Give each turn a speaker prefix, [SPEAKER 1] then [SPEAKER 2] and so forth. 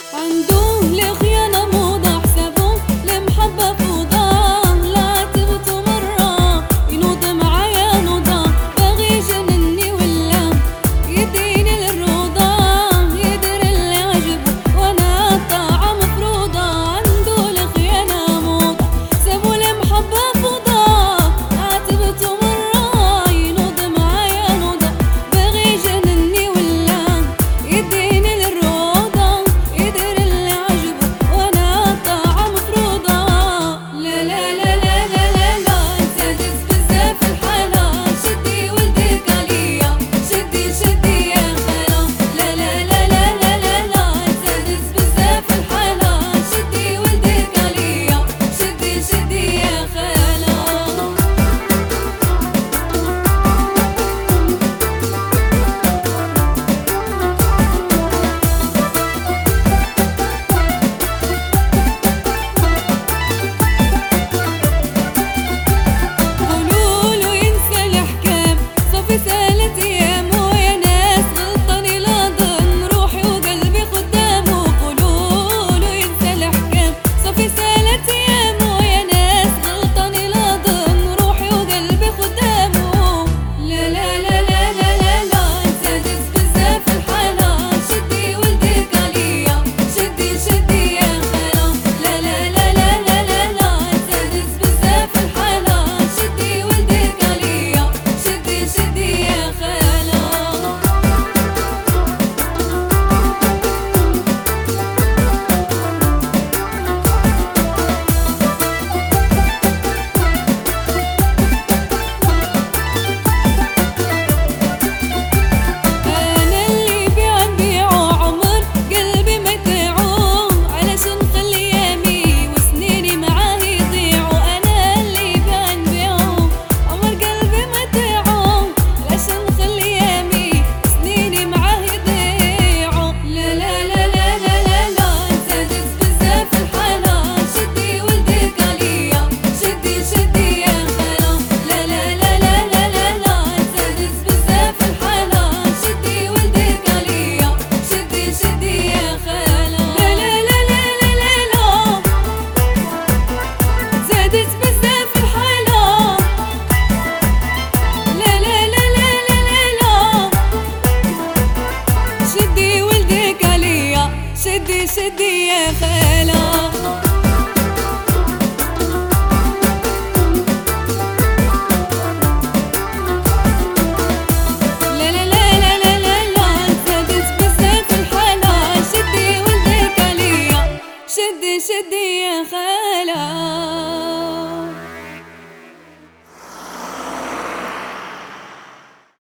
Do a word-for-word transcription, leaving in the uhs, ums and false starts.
[SPEAKER 1] عنده لخيانة موضة حسابه لمحبة فوضى، لا عاتبته مرة ينوض معايا نوضة، باغي يجنني ولا يديني للروضة، يدير اللي عجبه وانا الطاعة مفروضة. عنده لخيانة موضة حسابه لمحبة فوضى، لا عاتبته مرة ينوض معايا نوضة، باغي يجنني ولا يديني للروضة، يدير اللي عجبه وانا الطاعة مفروضة. لا لا لا لا لا لا لا زادت بزاف الحالة، شدي ولدك عليا شدي شدي يا خالة. لا لا لا لا لا لا لا زادت بزاف الحالة، شدي ولدك عليا شدي شدي يا خالة. قولوله ينسى الأحكام صافي سالت أيامه، يا ناس غلطاني لا ضن روحي وقلبي قدامه. قولوله ينسى الأحكام صافي سالت أيامه، يا ناس غلطاني لا ضن روحي وقلبي قدامه. لا لا لا لا لا لا لا زادت بزاف الحالة، شدي ولدك عليا شدي شدي يا خالة. لا لا لا لا لا لا لا زادت بزاف الحالة، شدي ولدك عليا شدي شدي يا خالة. أنا اللي بيع نبيعه عمر قلبي ما يطيعه، علشان نخلي أيامي وسنيني معاه يضيعوا. أنا اللي بيع نبيعه عمر قلبي ما يطيعه، علشان نخلي أيامي وسنيني معاه يضيعوا. لا لا لا لا لا لا لا زادت بزاف الحالة، شدي ولدك عليا شدي شدي يا خالة. لا لا لا لا لا لا لا زادت بزاف الحالة، شدي ولدك عليا شدي شدي يا خالة. لا لا لا لا لا لا لا زادت بزاف الحالة. لا لا لا لا لا لا لا شدي ولدك عليا شدي شدي يا خالة. لا لا لا لا لا لا لا زادت بزاف الحالة، شدي ولدك عليا شدي شدي يا خالة.